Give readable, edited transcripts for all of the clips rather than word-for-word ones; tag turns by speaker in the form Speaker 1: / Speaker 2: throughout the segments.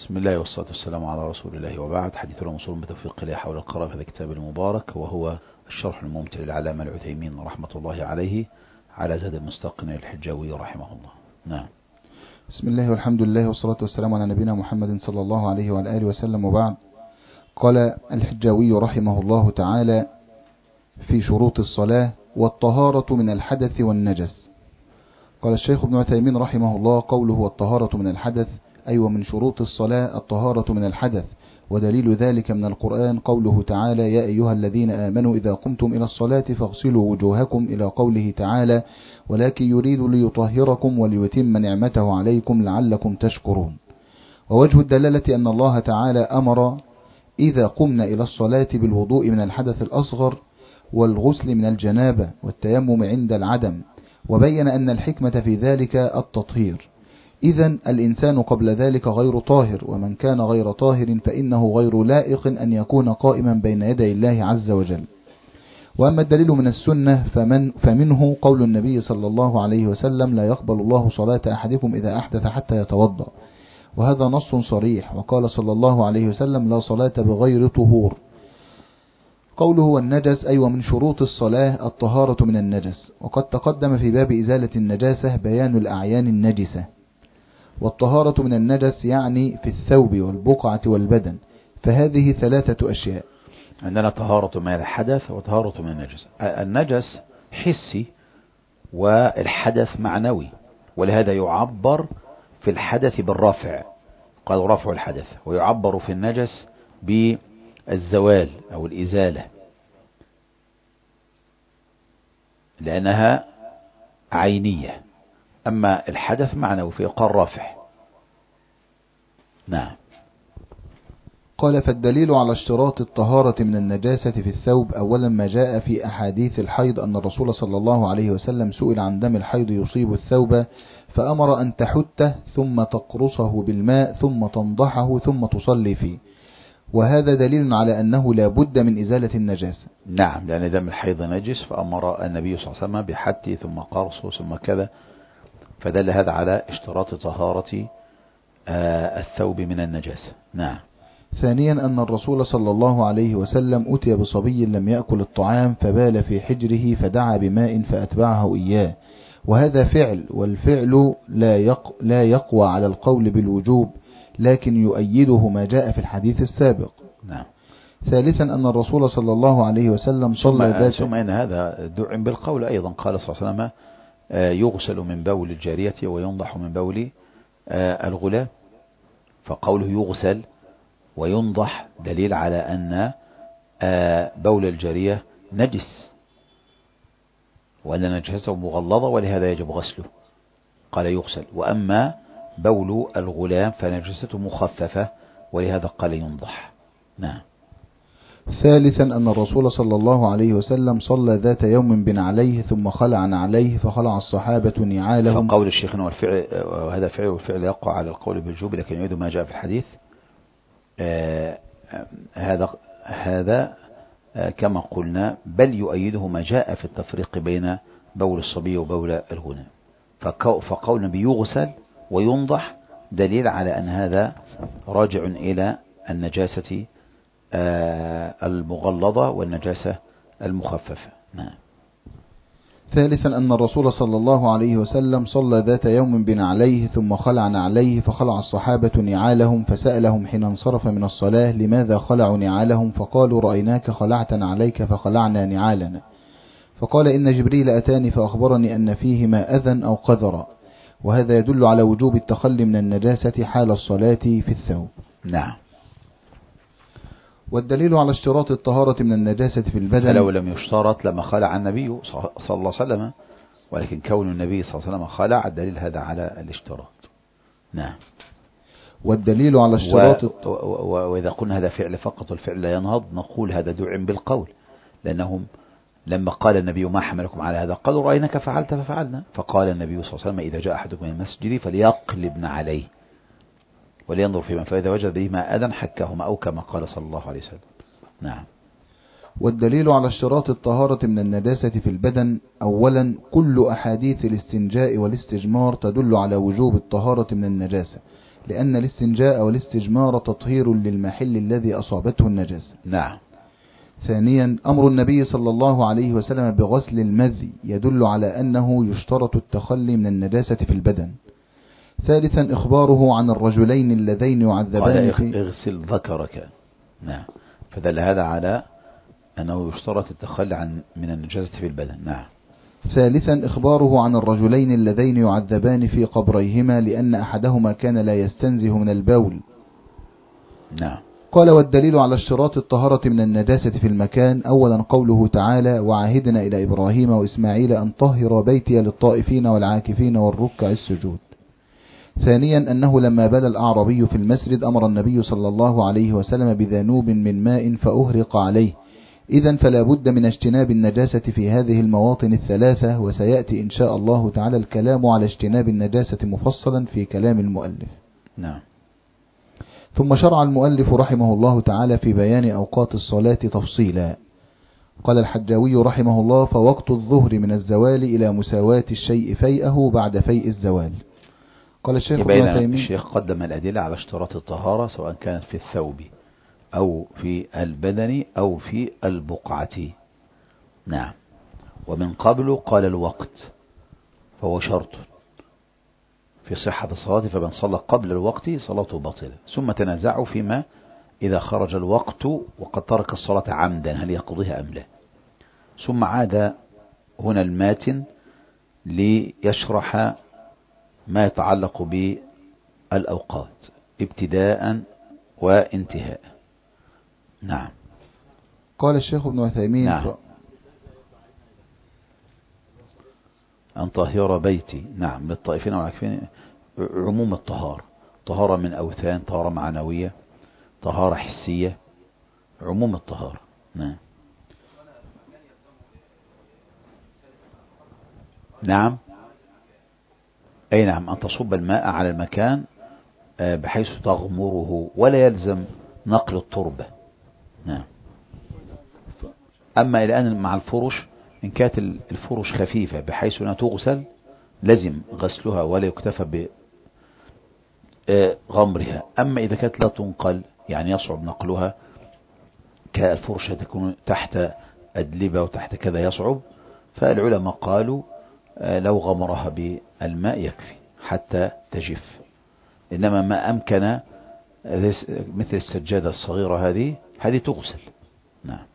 Speaker 1: بسم الله والصلاة والسلام على رسول الله، وبعد. حديثنا موصول بتوفيق الله حول القراءة في هذا الكتاب المبارك، وهو الشرح الممتع للعلامة العثيمين رحمة الله عليه على زاد المستقنع الحجاوي رحمه الله. نعم.
Speaker 2: بسم الله والحمد لله والصلاة والسلام على نبينا محمد صلى الله عليه وعلى آله وسلم، وبعد. قال الحجاوي رحمه الله تعالى في شروط الصلاة: والطهارة من الحدث والنجس. قال الشيخ ابن عثيمين رحمه الله: قوله والطهارة من الحدث أي ومن شروط الصلاة الطهارة من الحدث، ودليل ذلك من القرآن قوله تعالى: يا أيها الذين آمنوا إذا قمتم إلى الصلاة فاغسلوا وجوهكم، إلى قوله تعالى: ولكن يريد ليطهركم وليتم نعمته عليكم لعلكم تشكرون. ووجه الدلالة أن الله تعالى أمر إذا قمنا إلى الصلاة بالوضوء من الحدث الأصغر والغسل من الجنابة والتيمم عند العدم، وبين أن الحكمة في ذلك التطهير. إذن الإنسان قبل ذلك غير طاهر، ومن كان غير طاهر فإنه غير لائق أن يكون قائما بين يدي الله عز وجل. وأما الدليل من السنة فمنه قول النبي صلى الله عليه وسلم: لا يقبل الله صلاة أحدكم إذا أحدث حتى يتوضأ، وهذا نص صريح. وقال صلى الله عليه وسلم: لا صلاة بغير طهور. قوله والنجس أي ومن شروط الصلاة الطهارة من النجس، وقد تقدم في باب إزالة النجاسة بيان الأعيان النجسة. والطهارة من النجس يعني في الثوب والبقعة والبدن، فهذه ثلاثة أشياء.
Speaker 1: عندنا طهارة من الحدث وطهارة من النجس. النجس حسي والحدث معنوي، ولهذا يعبر في الحدث بالرفع، قال رفع الحدث، ويعبر في النجس بالزوال أو الإزالة، لأنها عينية. أما الحدث معنوي فيقال رفع. نعم.
Speaker 2: قال: فالدليل على اشتراط الطهارة من النجاسة في الثوب أولا ما جاء في أحاديث الحيض أن الرسول صلى الله عليه وسلم سئل عن دم الحيض يصيب الثوب فأمر أن تحته ثم تقرصه بالماء ثم تنضحه ثم تصلي فيه، وهذا دليل على أنه لا بد من إزالة النجاسة.
Speaker 1: نعم، لأن دم الحيض نجس، فأمر النبي صلى الله عليه وسلم بحته ثم قرصه ثم كذا، فدل هذا على اشتراط طهارة الثوب من النجاسة. نعم.
Speaker 2: ثانيا أن الرسول صلى الله عليه وسلم أتي بصبي لم يأكل الطعام فبال في حجره فدعا بماء فأتبعه إياه، وهذا فعل، والفعل لا يقوى على القول بالوجوب، لكن يؤيده ما جاء في الحديث السابق.
Speaker 1: نعم.
Speaker 2: ثالثا أن الرسول صلى الله عليه وسلم صلى
Speaker 1: ثم أن هذا دعم بالقول أيضا. قال صلى الله عليه وسلم: يغسل من بول الجارية وينضح من بول الغلام، فقوله يغسل وينضح دليل على أن بول الجارية نجس، وأن نجسته مغلظة، ولهذا يجب غسله، قال يغسل. وأما بول الغلام فنجسته مخففة، ولهذا قال ينضح. نعم.
Speaker 2: ثالثا أن الرسول صلى الله عليه وسلم صلى ذات يوم بنعليه ثم خلع نعليه فخلع الصحابة نعالهم.
Speaker 1: فقول الشيخ والفعل، وهذا فعل، والفعل يقع على القول بالوجوب، لكن يريد ما جاء في الحديث. هذا كما قلنا، بل يؤيده ما جاء في التفريق بين بول الصبي وبول الغلام. فقول النبي يغسل وينضح دليل على أن هذا راجع إلى النجاسة المغلظة والنجاسة المخففة. نعم.
Speaker 2: ثالثا أن الرسول صلى الله عليه وسلم صلى ذات يوم بنعليه ثم خلع نعليه فخلع الصحابة نعالهم فسألهم حين انصرف من الصلاة: لماذا خلعوا نعالهم؟ فقالوا: رأيناك خلعت نعليك فخلعنا نعالنا. فقال: إن جبريل أتاني فأخبرني أن فيهما أذى أو قذرا، وهذا يدل على وجوب التخلي من النجاسة حال الصلاة في الثوب.
Speaker 1: نعم.
Speaker 2: والدليل على اشتراط الطهارة من النجاسة في البدن،
Speaker 1: فلو لم يشترط لما خلع النبي صلى الله عليه وسلم، ولكن كون النبي صلى الله عليه وسلم خلع الدليل هذا على الاشتراط. نعم.
Speaker 2: والدليل على اشتراط
Speaker 1: وإذا قلنا هذا فعل فقط والفعل لا ينهض، نقول هذا دعم بالقول، لأنهم لما قال النبي: ما حملكم على هذا؟ قالوا: رأيناك فعلت ففعلنا. فقال النبي صلى الله عليه وسلم: إذا جاء أحدكم من المسجد فليقلبن عليه ولينظر فيما، فإذا وجد بهما أذى حكهما، أو كما قال صلى الله عليه وسلم. نعم.
Speaker 2: والدليل على اشتراط الطهارة من النجاسة في البدن أولا كل أحاديث الاستنجاء والاستجمار تدل على وجوب الطهارة من النجاسة، لأن الاستنجاء والاستجمار تطهير للمحل الذي أصابته النجاسة.
Speaker 1: نعم.
Speaker 2: ثانيا أمر النبي صلى الله عليه وسلم بغسل المذي يدل على أنه يشترط التخلي من النجاسة في البدن. ثالثا إخباره عن الرجلين اللذين يعذبان في
Speaker 1: اغسل ذكرك. نعم. فدل هذا على أنه يشترط التخلي من النجاسة في البدن. نعم.
Speaker 2: ثالثا إخباره عن الرجلين اللذين يعذبان في قبريهما لأن أحدهما كان لا يستنزه من البول.
Speaker 1: نعم.
Speaker 2: قال والدليل على اشتراط الطهارة من النجاسة في المكان أولا قوله تعالى وعهدنا إلى إبراهيم وإسماعيل أن طهر بيتي للطائفين والعاكفين والركع السجود. ثانيا أنه لما بال الأعرابي في المسجد أمر النبي صلى الله عليه وسلم بذنوب من ماء فأهرق عليه. إذن فلا بد من اجتناب النجاسة في هذه المواطن الثلاثة، وسيأتي إن شاء الله تعالى الكلام على اجتناب النجاسة مفصلا في كلام المؤلف.
Speaker 1: نعم.
Speaker 2: ثم شرع المؤلف رحمه الله تعالى في بيان أوقات الصلاة تفصيلا. قال الحجاوي رحمه الله فوقت الظهر من الزوال إلى مساواة الشيء فيئه بعد فيء الزوال. قال الشيخ ابن عثيمين
Speaker 1: الشيخ قدم الأدلة على اشتراط الطهارة سواء كانت في الثوب أو في البدن أو في البقعة. نعم. ومن قبل قال الوقت فهو شرط في صحة الصلاة، فمن صلى قبل الوقت صلاته باطلة. ثم تنازعوا فيما إذا خرج الوقت وقد ترك الصلاة عمدا هل يقضيها أم لا. ثم عاد هنا الماتن ليشرح ما يتعلق بالأوقات ابتداء وانتهاء. نعم.
Speaker 2: قال الشيخ ابن عثيمين
Speaker 1: نعم. أن طهر بيتي. نعم. للطائفين والعاكفين عموم الطهارة، طهارة من أوثان، طهارة معنوية، طهارة حسية، عموم الطهارة. نعم. نعم. أي نعم. أن تصب الماء على المكان بحيث تغمره ولا يلزم نقل التربة. نعم. أما الآن مع الفرش إن كانت الفرش خفيفة بحيث أنها تغسل لازم غسلها ولا يكتفى بغمرها. أما إذا كانت لا تنقل يعني يصعب نقلها كالفرشة تكون تحت أدلبة وتحت كذا يصعب، فالعلماء قالوا لو غمرها بالماء يكفي حتى تجف. إنما ما أمكن مثل السجادة الصغيرة هذه تغسل. نعم.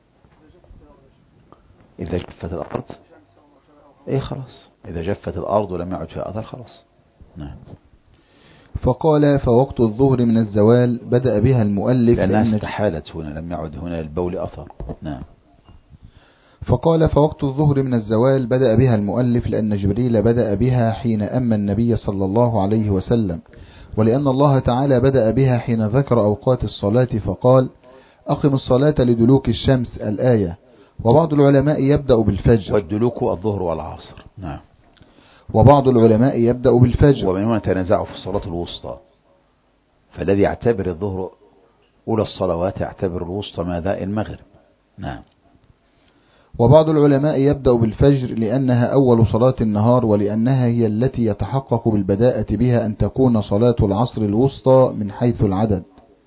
Speaker 1: إذا جفت الأرض خلاص، إذا جفت الأرض ولم يعد فيها أثر خلاص. نعم.
Speaker 2: فقال فوقت الظهر من الزوال بدأ بها المؤلف
Speaker 1: لأنها استحالت هنا، لم يعد هنا البول أثر. نعم.
Speaker 2: فقال فوقت الظهر من الزوال بدأ بها المؤلف لأن جبريل بدأ بها حين أما النبي صلى الله عليه وسلم، ولأن الله تعالى بدأ بها حين ذكر أوقات الصلاة فقال أقم الصلاة لدلوك الشمس الآية. وبعض العلماء يبدأ بالفجر،
Speaker 1: والدلوك الظهر والعصر. نعم.
Speaker 2: وبعض العلماء يبدأ بالفجر،
Speaker 1: ومن هنا تنازعوا في الصلاة الوسطى، فالذي يعتبر الظهر أولى الصلوات يعتبر الوسطى ماذا؟ المغرب. نعم.
Speaker 2: وبعض العلماء يبدأ بالفجر لأنها أول صلاة النهار، ولأنها هي التي يتحقق بالبداءة بها أن تكون صلاة العصر الوسطى من حيث العدد.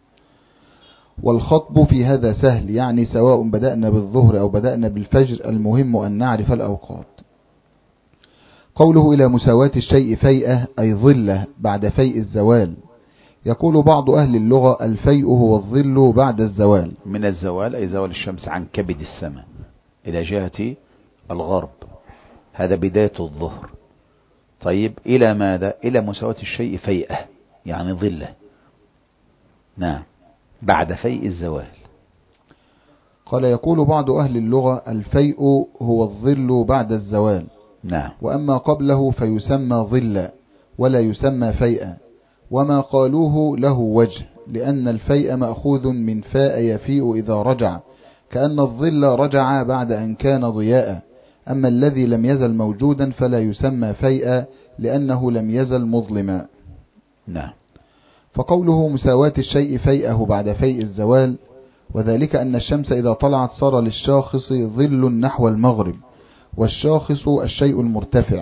Speaker 2: والخطب في هذا سهل، يعني سواء بدأنا بالظهر أو بدأنا بالفجر، المهم أن نعرف الأوقات. قوله إلى مساواة الشيء فيئة أي ظلة بعد فيء الزوال. يقول بعض أهل اللغة الفيء هو الظل بعد الزوال.
Speaker 1: من الزوال أي زوال الشمس عن كبد السماء إلى جهة الغرب، هذا بداية الظهر. طيب إلى ماذا؟ إلى مساواة الشيء فيئة يعني ظلة. نعم. بعد فيء الزوال.
Speaker 2: قال يقول بعض أهل اللغة الفيء هو الظل بعد الزوال.
Speaker 1: نعم.
Speaker 2: وأما قبله فيسمى ظلا ولا يسمى فيئا، وما قالوه له وجه، لأن الفيء مأخوذ من فاء يفيء إذا رجع، كأن الظل رجع بعد أن كان ضياء. أما الذي لم يزل موجودا فلا يسمى فيئا لأنه لم يزل مظلما.
Speaker 1: نعم.
Speaker 2: فقوله مساواة الشيء فيئه بعد فيء الزوال، وذلك أن الشمس إذا طلعت صار للشاخص ظل نحو المغرب، والشاخص الشيء المرتفع،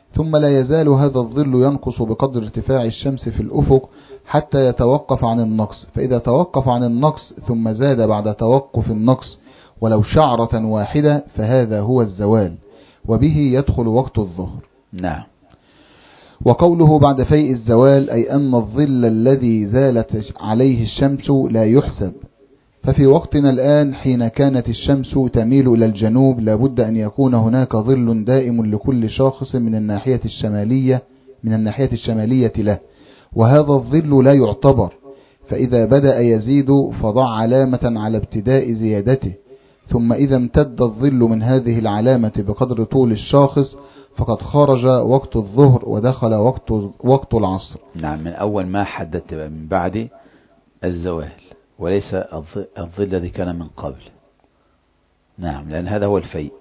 Speaker 2: ثم لا يزال هذا الظل ينقص بقدر ارتفاع الشمس في الأفق حتى يتوقف عن النقص، فإذا توقف عن النقص ثم زاد بعد توقف النقص ولو شعرة واحدة فهذا هو الزوال، وبه يدخل وقت الظهر.
Speaker 1: نعم.
Speaker 2: وقوله بعد فيء الزوال أي أن الظل الذي زالت عليه الشمس لا يحسب. ففي وقتنا الآن حين كانت الشمس تميل إلى الجنوب لابد أن يكون هناك ظل دائم لكل شاخص من الناحية الشمالية له، وهذا الظل لا يعتبر، فإذا بدأ يزيد فضع علامة على ابتداء زيادته، ثم إذا امتد الظل من هذه العلامة بقدر طول الشاخص فقد خرج وقت الظهر ودخل وقت العصر.
Speaker 1: نعم، من أول ما حددت من بعد الزوال، وليس الظل الذي كان من قبل. نعم، لأن هذا هو الفيء.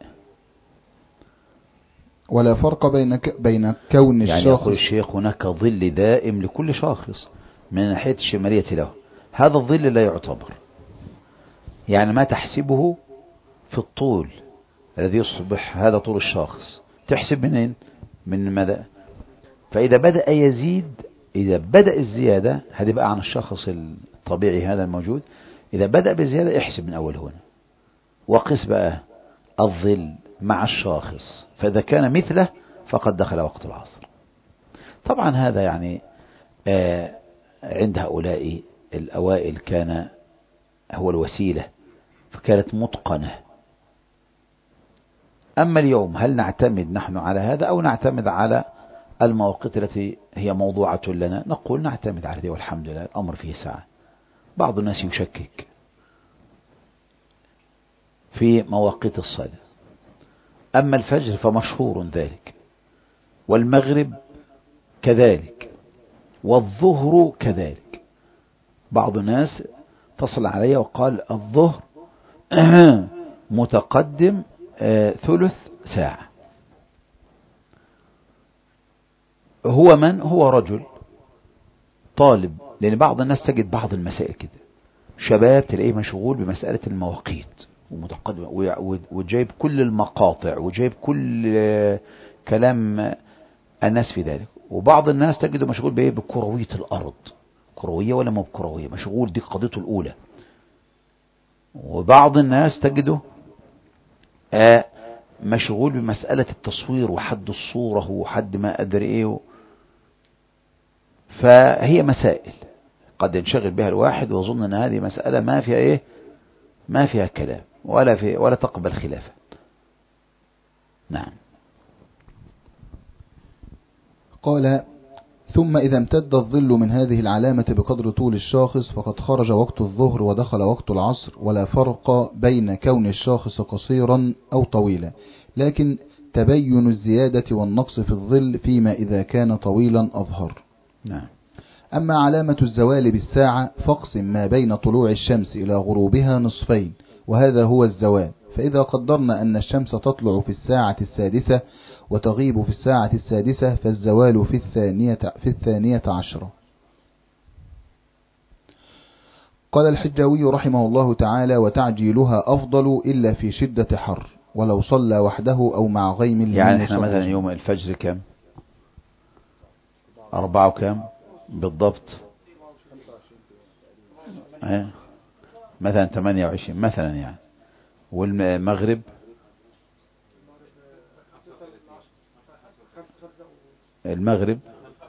Speaker 2: ولا فرق بين كون الشاخص،
Speaker 1: يعني يقول الشيخ هناك ظل دائم لكل شاخص من الناحية الشمالية له، هذا الظل لا يعتبر، يعني ما تحسبه في الطول الذي يصبح هذا طول الشاخص، تحسب منين؟ من ماذا؟ فإذا بدأ يزيد، إذا بدأ الزيادة هذه بقى عن الشخص الطبيعي هذا الموجود، إذا بدأ بالزيادة احسب من أول هنا، وقس بقى الظل مع الشاخص، فإذا كان مثله فقد دخل وقت العصر. طبعا هذا يعني عند هؤلاء الأوائل كان هو الوسيلة، فكانت متقنة. أما اليوم هل نعتمد نحن على هذا أو نعتمد على المواقيت التي هي موضوعة لنا؟ نقول نعتمد على هذه والحمد لله، الأمر فيه ساعة. بعض الناس يشكك في مواقيت الصلاة، أما الفجر فمشهور ذلك، والمغرب كذلك، والظهر كذلك. بعض الناس اتصل علي وقال الظهر متقدم ثلث ساعة. هو من؟ هو رجل طالب، لأن بعض الناس تجد بعض المسائل كده، شباب تلاقيه مشغول بمسألة المواقيت ومتقدم وجايب كل المقاطع وجايب كل كلام الناس في ذلك، وبعض الناس تجده مشغول بكروية الأرض، كروية ولا مو بكروية، مشغول دي قضيته الأولى. وبعض الناس تجده مشغول بمسألة التصوير وحد الصورة وحد ما أدري إيه. فهي مسائل قد ينشغل بها الواحد ويظن أن هذه مسألة ما فيها إيه، ما فيها كلام ولا تقبل خلافا. نعم.
Speaker 2: قال ثم إذا امتد الظل من هذه العلامة بقدر طول الشاخص فقد خرج وقت الظهر ودخل وقت العصر، ولا فرق بين كون الشاخص قصيرا أو طويلا، لكن تبين الزيادة والنقص في الظل فيما إذا كان طويلا أظهر.
Speaker 1: نعم.
Speaker 2: أما علامة الزوال بالساعة فاقسم ما بين طلوع الشمس إلى غروبها نصفين، وهذا هو الزوال. فإذا قدرنا أن الشمس تطلع في الساعة السادسة وتغيب في الساعة السادسة فالزوال في الثانية عشرة. قال الحجاوي رحمه الله تعالى وتعجيلها أفضل إلا في شدة حر، ولو صلى وحده أو مع غيم.
Speaker 1: يعني احنا مثلا يوم الفجر كم؟ 4 كم بالضبط؟ مثلا 28 مثلا يعني. والمغرب المغرب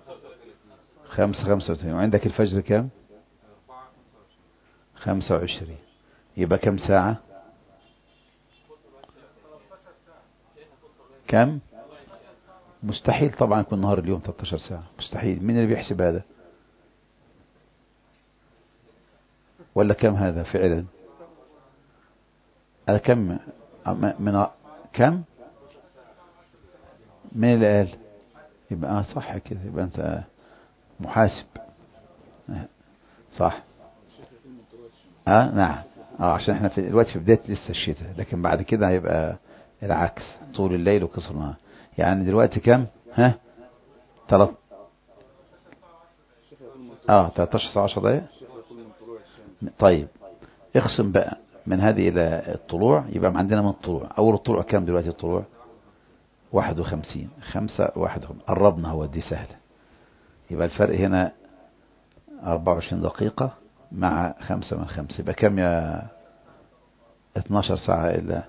Speaker 1: 35. وعندك الفجر كم؟ 25. يبقى كم ساعة؟ كم؟ مستحيل طبعا يكون نهار اليوم 13 ساعة، مستحيل. مين اللي بيحسب هذا؟ ولا كم هذا فعلا؟ كم من كم؟ مين اللي قال؟ يبقى صح كده، يبقى انت محاسب صح. نعم. عشان احنا في دلوقتي في بداية لسه الشتاء، لكن بعد كده هيبقى العكس، طول الليل وقصر النهار. يعني دلوقتي كم؟ 13 ساعة 10 دقائق. طيب اقسم بقى من هذه إلى الطلوع، يبقى عندنا من الطلوع، أول الطلوع كم دلوقتي؟ الطلوع 51 5 51 قربنا، هو دي سهلة. يبقى الفرق هنا 24 دقيقة مع 5 من 5 يبقى كم يا 12 ساعة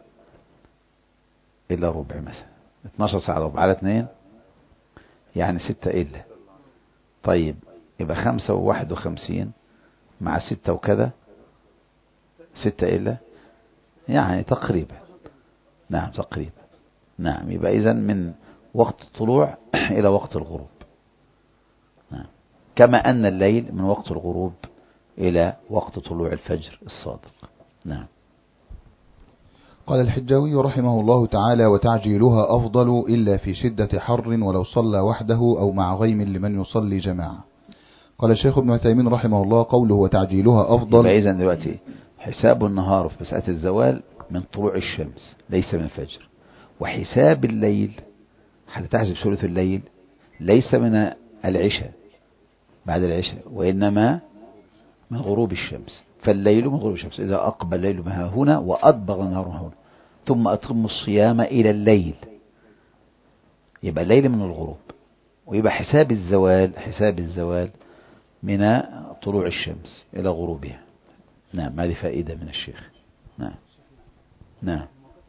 Speaker 1: إلا ربع مثلا. 12 ساعة ربع على 2 يعني 6 إلا. طيب يبقى 5 و51 مع 6 وكذا 6 إلا يعني تقريبا. نعم تقريبا. نعم يبقى إذن من وقت الطلوع إلى وقت الغروب. نعم. كما أن الليل من وقت الغروب إلى وقت طلوع الفجر الصادق. نعم.
Speaker 2: قال الحجاوي رحمه الله تعالى: وتعجيلها أفضل إلا في شدة حر ولو صلى وحده أو مع غيم لمن يصلي جماعة. قال الشيخ ابن عثيمين رحمه الله: قوله وتعجيلها أفضل.
Speaker 1: يبقى إذن دلوقتي حساب النهار في مسألة الزوال من طلوع الشمس ليس من الفجر، وحساب الليل حتى تحسب ثلث الليل ليس من العشاء بعد العشاء، وإنما من غروب الشمس. فالليل من غروب الشمس، إذا أقبل الليل من هنا وأدبر النهار من هنا ثم أتم الصيام إلى الليل يبقى الليل من الغروب. ويبقى حساب الزوال من طلوع الشمس إلى غروبها. نعم هذه فائدة من الشيخ. نعم. نعم.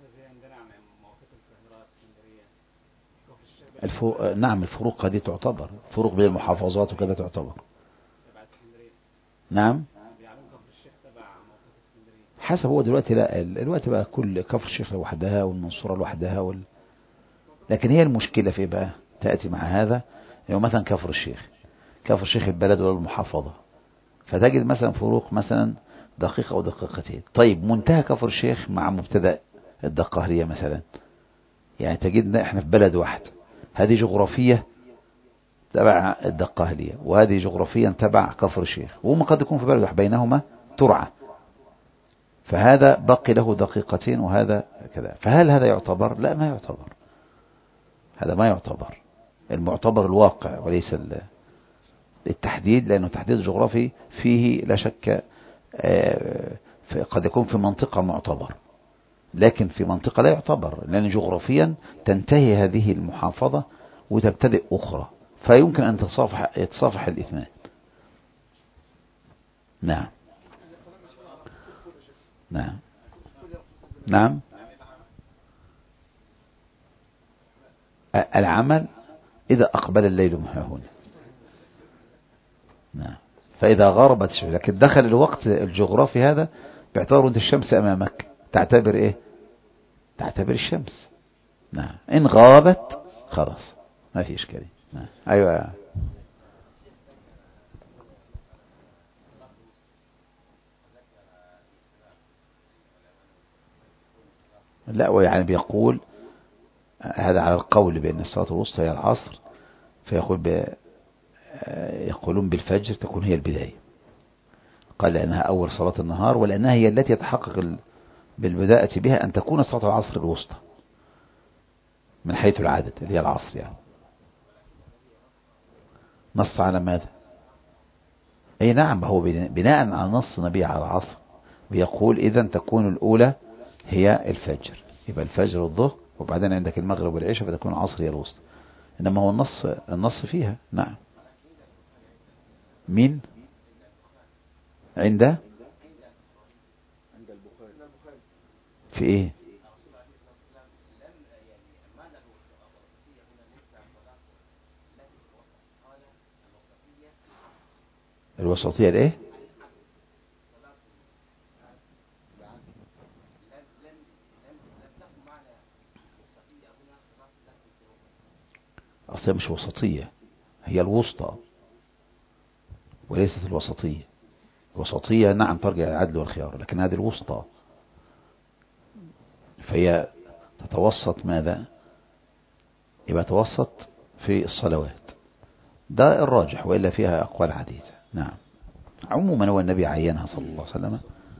Speaker 1: نعم الفروق هذه تعتبر فروق بين المحافظات وكذا تعتبر. نعم حسب. هو دلوقتي لا، دلوقتي بقى كل كفر الشيخ لوحدها والمنصورة لوحدها لكن هي المشكلة في بقى تأتي مع هذا. يعني مثلا كفر الشيخ البلد ولا المحافظة، فتجد مثلا فروق مثلا دقيقة أو دقيقتين. طيب منتهى كفر الشيخ مع مبتدأ الدقهلية مثلا، يعني تجدنا احنا في بلد واحد، هذه جغرافية تبع الدقهلية وهذه جغرافيا تبع كفر الشيخ، وهم قد يكون في بلد واحد بينهما ترعة، فهذا بقي له دقيقتين وهذا كذا. فهل هذا يعتبر؟ لا ما يعتبر، هذا ما يعتبر. المعتبر الواقع وليس التحديد، لأنه تحديد جغرافي فيه لا شك قد يكون في منطقة معتبر، لكن في منطقة لا يعتبر، لأن جغرافيا تنتهي هذه المحافظة وتبتدئ أخرى، فيمكن أن يتصافح الاثنان. نعم. نعم. نعم. العمل إذا أقبل الليل من هنا. نعم. فإذا غربت الشمس، لكن دخل الوقت الجغرافي هذا باعتبار أن الشمس أمامك تعتبر إيه؟ تعتبر الشمس. نعم. إن غابت خلاص ما في إشكالية. نعم. أيوة. لا ويعني بيقول هذا على القول بأن الصلاة الوسطى هي العصر، يقولون بالفجر تكون هي البداية، قال لأنها أول صلاة النهار، ولأنها هي التي يتحقق بالبداءة بها أن تكون صلاة العصر الوسطى من حيث العدد اللي هي العصر. يعني نص على ماذا؟ أي نعم، هو بناء على نص نبي على العصر بيقول إذن تكون الأولى هي الفجر، يبقى الفجر والظهر وبعدين عندك المغرب والعشاء فتكون العصر هي الوسطى. إنما هو النص فيها. نعم. مين عند في إيه؟ الوسطية الإيه؟ أصلا مش وسطية، هي الوسطى وليست الوسطية. الوسطية نعم ترجع العدل والخيار، لكن هذه الوسطى فهي تتوسط. ماذا؟ يبقى توسط في الصلوات، ده الراجح، وإلا فيها أقوال عديدة. نعم. عموما هو النبي عينها صلى الله عليه وسلم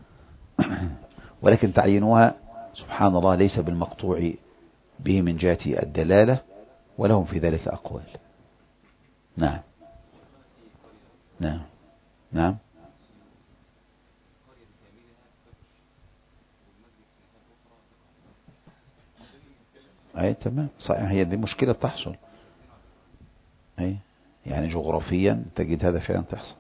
Speaker 1: ولكن تعيينها سبحان الله ليس بالمقطوع به من جهة الدلالة، ولهم في ذلك أقوال. نعم. نعم. نعم. أي تمام صحيح، هي دي مشكلة تحصل. أي يعني جغرافيا تجد هذا فعلا تحصل.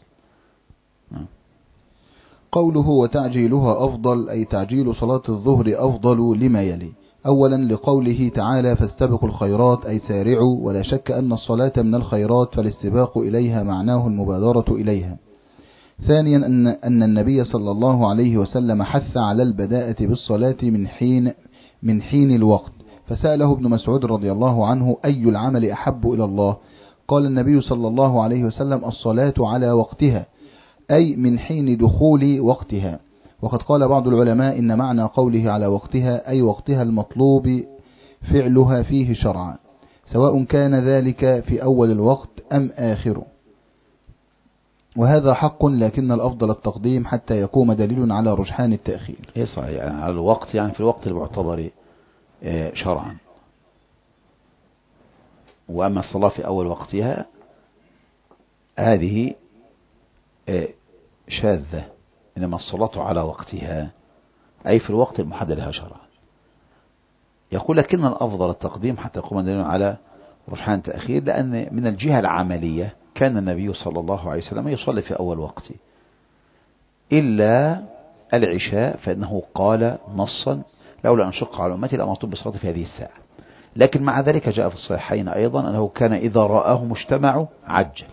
Speaker 2: قوله وتعجيلها أفضل، أي تعجيل صلاة الظهر أفضل لما يلي. أولا لقوله تعالى فاستبقوا الخيرات، أي سارعوا، ولا شك أن الصلاة من الخيرات فالاستباق إليها معناه المبادرة إليها. ثانيا أن النبي صلى الله عليه وسلم حث على البداءة بالصلاة من حين الوقت، فسأله ابن مسعود رضي الله عنه أي العمل أحب إلى الله؟ قال النبي صلى الله عليه وسلم الصلاة على وقتها، أي من حين دخول وقتها. وقد قال بعض العلماء إن معنى قوله على وقتها أي وقتها المطلوب فعلها فيه شرعا، سواء كان ذلك في أول الوقت أم آخره، وهذا حق، لكن الأفضل التقديم حتى يقوم دليل على رجحان التأخير.
Speaker 1: إيه صحيح، يعني على الوقت يعني في الوقت المعتبر شرعا. وأما الصلاة في أول وقتها هذه شاذة، إنما الصلاة على وقتها أي في الوقت المحدد لها شرعا. يقول لكن الأفضل التقديم حتى يقوم دليل على رجحان التأخير، لأن من الجهة العملية كان النبي صلى الله عليه وسلم يصلي في أول وقت إلا العشاء، فإنه قال نصا لولا أن شق على أمتي لأمرتهم بالصلاة في هذه الساعة. لكن مع ذلك جاء في الصحيحين أيضا أنه كان إذا رآه مجتمع عجل.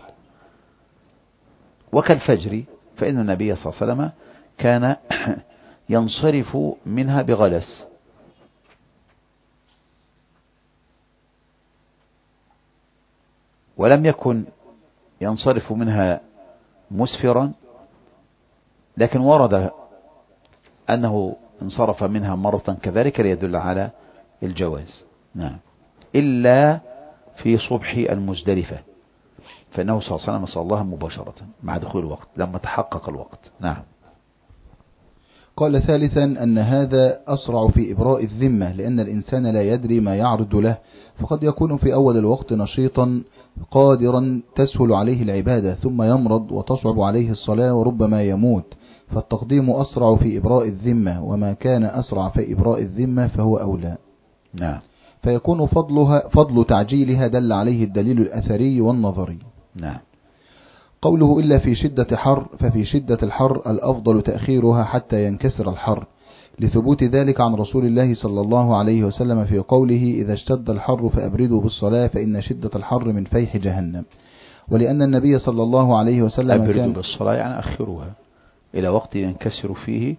Speaker 1: وكالفجر فإن النبي صلى الله عليه وسلم كان ينصرف منها بغلس، ولم يكن ينصرف منها مسفرا، لكن ورد أنه انصرف منها مرة كذلك ليدل على الجواز. نعم، إلا في صبح المزدلفة فإنه صلى الله عليه وسلم صلى الله مباشرة مع دخول الوقت لما تحقق الوقت. نعم.
Speaker 2: قال ثالثا أن هذا أسرع في إبراء الذمة، لأن الإنسان لا يدري ما يعرض له، فقد يكون في أول الوقت نشيطا قادرا تسهل عليه العبادة، ثم يمرض وتصعب عليه الصلاة وربما يموت، فالتقديم أسرع في إبراء الذمة، وما كان أسرع في إبراء الذمة فهو أولى.
Speaker 1: نعم.
Speaker 2: فيكون فضل تعجيلها دل عليه الدليل الأثري والنظري.
Speaker 1: نعم.
Speaker 2: قوله إلا في شدة حر، ففي شدة الحر الأفضل تأخيرها حتى ينكسر الحر، لثبوت ذلك عن رسول الله صلى الله عليه وسلم في قوله إذا اشتد الحر فأبردوا بالصلاة فإن شدة الحر من فيح جهنم. ولأن النبي صلى الله عليه وسلم
Speaker 1: أبردوا بالصلاة يعني أخروها إلى وقت ينكسر فيه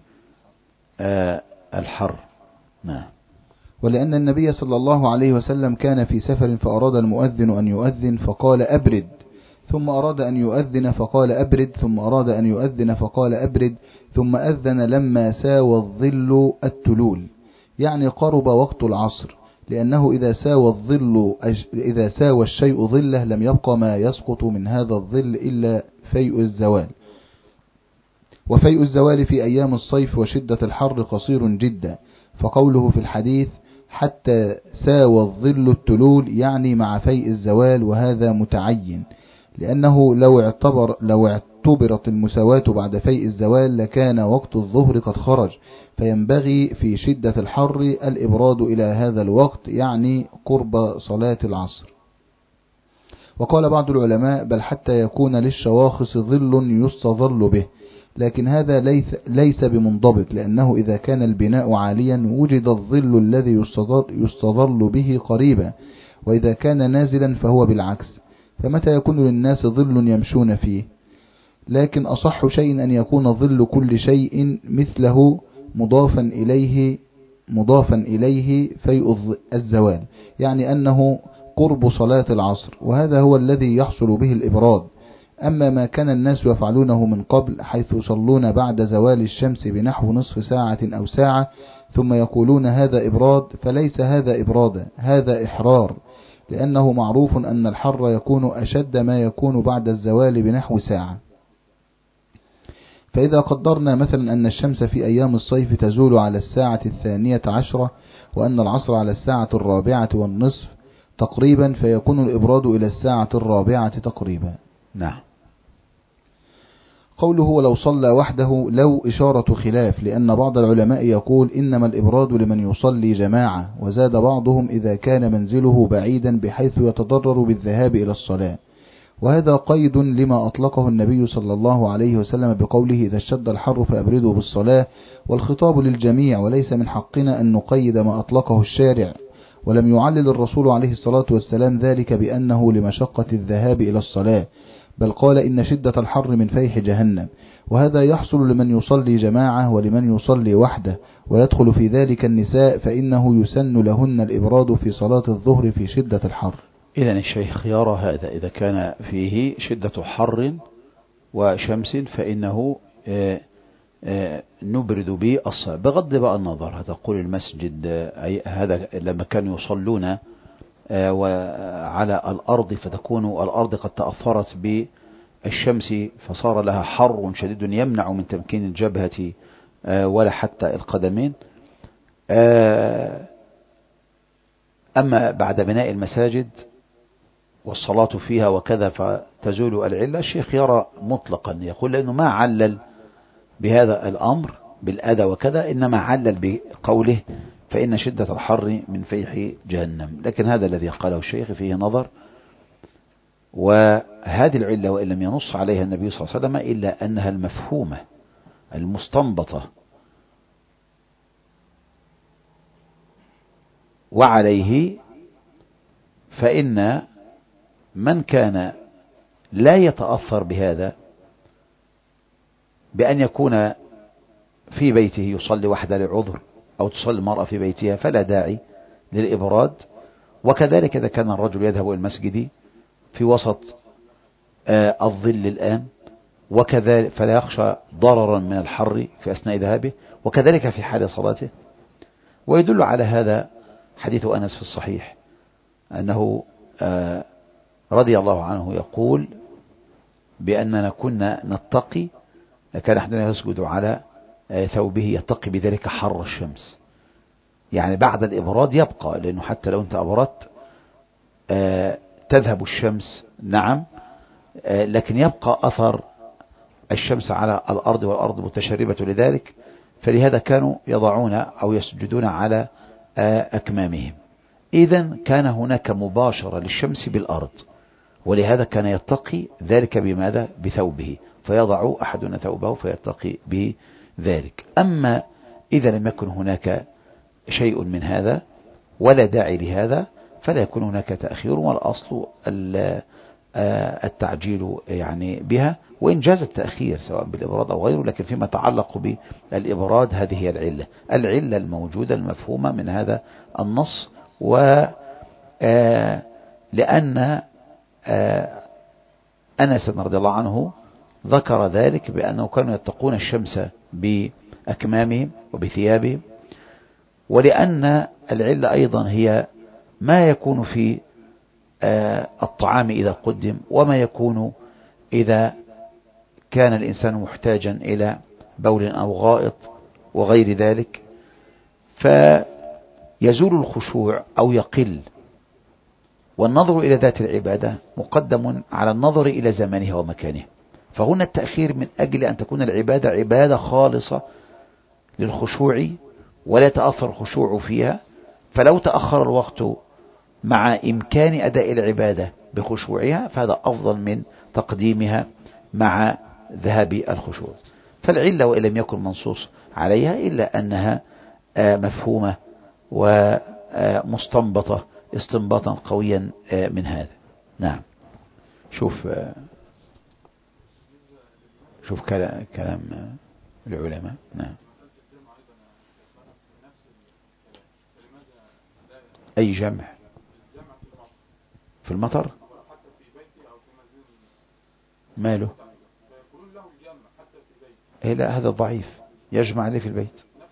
Speaker 1: الحر. نعم.
Speaker 2: ولأن النبي صلى الله عليه وسلم كان في سفر فأراد المؤذن أن يؤذن فقال أبرد، ثم أراد أن يؤذن فقال أبرد، ثم أراد أن يؤذن فقال أبرد، ثم أذن لما ساوى الظل التلول، يعني قرب وقت العصر، لأنه إذا ساوى الشيء ظله لم يبقى ما يسقط من هذا الظل إلا فيء الزوال، وفيء الزوال في أيام الصيف وشدة الحر قصير جدا، فقوله في الحديث حتى ساوى الظل التلول يعني مع فيء الزوال، وهذا متعين، لأنه لو اعتبرت المساواة بعد فيء الزوال لكان وقت الظهر قد خرج، فينبغي في شدة الحر الإبراد إلى هذا الوقت، يعني قرب صلاة العصر. وقال بعض العلماء بل حتى يكون للشواخص ظل يستظل به، لكن هذا ليس بمنضبط، لأنه إذا كان البناء عاليا وجد الظل الذي يستظل به قريبا، وإذا كان نازلا فهو بالعكس، فمتى يكون للناس ظل يمشون فيه؟ لكن أصح شيء أن يكون ظل كل شيء مثله مضافا إليه فيء الزوال، يعني أنه قرب صلاة العصر، وهذا هو الذي يحصل به الإبراد. أما ما كان الناس يفعلونه من قبل حيث يصلون بعد زوال الشمس بنحو نصف ساعة أو ساعة ثم يقولون هذا إبراد، فليس هذا إبرادا، هذا إحرار، لأنه معروف أن الحر يكون أشد ما يكون بعد الزوال بنحو ساعة. فإذا قدرنا مثلا أن الشمس في أيام الصيف تزول على الساعة 12 وأن العصر على الساعة 4:15 تقريبا، فيكون الإبراد إلى الساعة 4 تقريبا.
Speaker 1: نعم.
Speaker 2: قوله ولو صلى وحده لو إشارة خلاف، لأن بعض العلماء يقول إنما الإبراد لمن يصلي جماعة، وزاد بعضهم إذا كان منزله بعيدا بحيث يتضرر بالذهاب إلى الصلاة، وهذا قيد لما أطلقه النبي صلى الله عليه وسلم بقوله إذا اشتد الحر فأبردوا بالصلاة، والخطاب للجميع وليس من حقنا أن نقيد ما أطلقه الشارع. ولم يعلل الرسول عليه الصلاة والسلام ذلك بأنه لمشقة الذهاب إلى الصلاة، بل قال إن شدة الحر من فيح جهنم، وهذا يحصل لمن يصلي جماعة ولمن يصلي وحده، ويدخل في ذلك النساء فإنه يسن لهن الإبراد في صلاة الظهر في شدة الحر.
Speaker 1: إذن الشيخ يرى هذا إذا كان فيه شدة حر وشمس فإنه نبرد به الصلاة بغض بقى النظر. هتقول المسجد هذا لما كانوا يصلون وعلى الأرض فتكون الأرض قد تأثرت بالشمس فصار لها حر شديد يمنع من تمكين الجبهة ولا حتى القدمين. أما بعد بناء المساجد والصلاة فيها وكذا فتزول العلة، الشيخ يرى مطلقا يقول لأنه ما علل بهذا الأمر بالأذى وكذا، إنما علل بقوله فإن شدة الحر من فيح جهنم. لكن هذا الذي قاله الشيخ فيه نظر، وهذه العلة وإن لم ينص عليها النبي صلى الله عليه وسلم إلا أنها المفهومة المستنبطة، وعليه فإن من كان لا يتأثر بهذا بأن يكون في بيته يصلي وحده لعذر أو تصلي المرأة في بيتها فلا داعي للإبراد. وكذلك إذا كان الرجل يذهب إلى المسجد في وسط الظل الآن وكذلك فلا يخشى ضررا من الحر في أثناء ذهابه، وكذلك في حال صلاته. ويدل على هذا حديث أنس في الصحيح أنه رضي الله عنه يقول بأننا كنا نتقي، كان أحدنا يسجد على ثوبه يتقي بذلك حر الشمس، يعني بعد الإبراد يبقى، لأنه حتى لو أنت أبردت تذهب الشمس نعم، لكن يبقى أثر الشمس على الأرض والأرض متشربة لذلك، فلهذا كانوا يضعون أو يسجدون على أكمامهم. إذن كان هناك مباشرة للشمس بالأرض، ولهذا كان يتقي ذلك بماذا؟ بثوبه، فيضع أحدنا ثوبه فيتقي بذلك. أما إذا لم يكن هناك شيء من هذا ولا داعي لهذا فلا يكون هناك تأخير، والأصل التعجيل يعني بها، وإن جاز التأخير سواء بالإبراد أو غيره، لكن فيما يتعلق بالإبراد هذه هي العلة الموجودة المفهومة من هذا النص. لأن أنس رضي الله عنه ذكر ذلك بأنه كانوا يتقون الشمس بأكمامهم وبثيابهم، ولأن العلة أيضا هي ما يكون في الطعام إذا قدم، وما يكون إذا كان الإنسان محتاجا إلى بول أو غائط وغير ذلك، فيزول الخشوع أو يقل، والنظر إلى ذات العبادة مقدم على النظر إلى زمانها ومكانها. فهنا التأخير من أجل أن تكون العبادة عبادة خالصة للخشوع ولا يتأثر الخشوع فيها، فلو تأخر الوقت مع إمكان أداء العبادة بخشوعها فهذا أفضل من تقديمها مع ذهاب الخشوع. فالعلة وإن لم يكن منصوص عليها إلا أنها مفهومة ومستنبطة استنباطا قويا من هذا. نعم. شوف كلام العلماء. نعم. أي جمع في المطر ماله؟ إيه لا، هذا ضعيف، يجمع لي في البيت،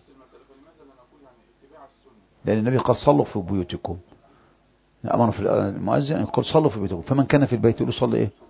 Speaker 1: لأن النبي قال صلوا في بيوتكم، أمر في المؤذن أن يقول صلوا في بيوتكم، فمن كان في البيت يقول صلي إيه؟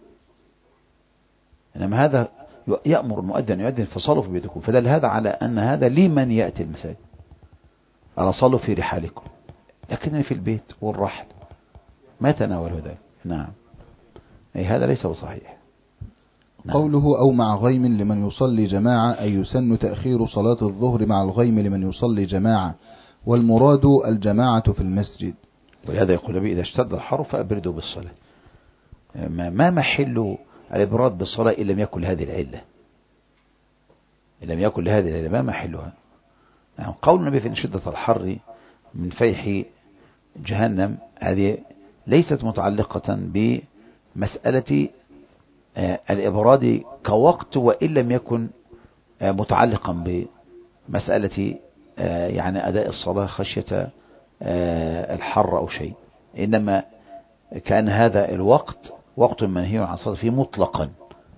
Speaker 1: إنما هذا يأمر المؤذن يؤذن فصلوا في بيوتكم، فدل هذا على أن هذا لمن يأتي المساجد، على صلوا في رحالكم، لكن في البيت والرحل ما تناوله ذلك. نعم. أي هذا ليس بصحيح. نعم.
Speaker 2: قوله أو مع غيم لمن يصلي جماعة أي يسن تأخير صلاة الظهر مع الغيم لمن يصلي جماعة، والمراد الجماعة في المسجد.
Speaker 1: ولهذا يقول النبي إذا اشتد الحر فأبردوا بالصلاة. ما محل الإبراد بالصلاة إن لم يكن لهذه العلة، إن لم يكن لهذه العلة ما محلها. يعني قول النبي في شدة الحر من فيح جهنم هذه ليست متعلقة بمسألة الإبراد كوقت، وإن لم يكن متعلقا بمسألة يعني أداء الصلاة خشية الحر أو شيء، إنما كان هذا الوقت وقت منهي عن الصلاة فيه مطلقا،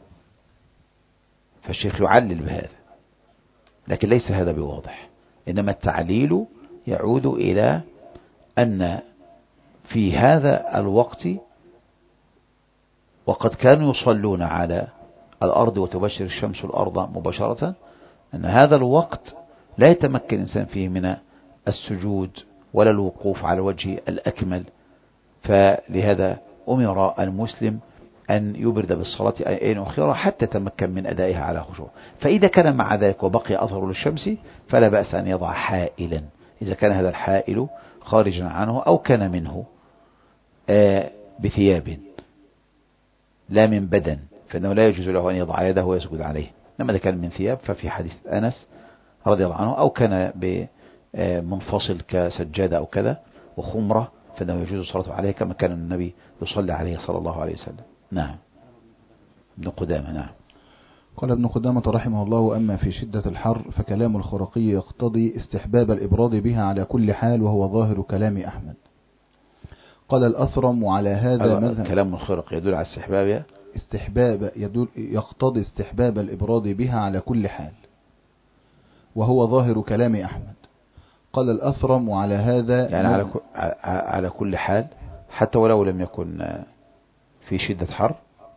Speaker 1: فالشيخ يعلل بهذا، لكن ليس هذا بواضح. إنما التعليل يعود إلى أن في هذا الوقت وقد كانوا يصلون على الأرض وتبشر الشمس الأرض مباشرة، أن هذا الوقت لا يتمكن الإنسان فيه من السجود ولا الوقوف على الوجه الأكمل، فلهذا أمر المسلم أن يبرد بالصلاة أين أخيرا حتى تمكن من أدائها على خشوع. فإذا كان مع ذلك وبقي أثر للشمس فلا بأس أن يضع حائلا، إذا كان هذا الحائل خارجا عنه أو كان منه بثياب لا من بدن، فإنه لا يجوز له أن يضع يده ويسجد عليه. لما إذا كان من ثياب ففي حديث أنس رضي الله عنه، أو كان بمنفصل كسجادة أو كذا وخمرة، فإنه يجوز الصلاة عليه كما كان النبي يصلي عليه صلى الله عليه وسلم. نعم. ابن قدامة. نعم.
Speaker 2: قال ابن قدامة رحمه الله: أما في شدة الحر فكلام الخرقي يقتضي استحباب الإبراد بها على كل حال، وهو ظاهر كلام أحمد. قال الأثرم: وعلى هذا مذهب.
Speaker 1: كلام الخرقي يدل على استحباب
Speaker 2: يقتضي استحباب الإبراد بها على كل حال، وهو ظاهر كلام أحمد. قال الأثرم: وعلى هذا
Speaker 1: يعني على كل حال حتى ولو لم يكن في شدة حر.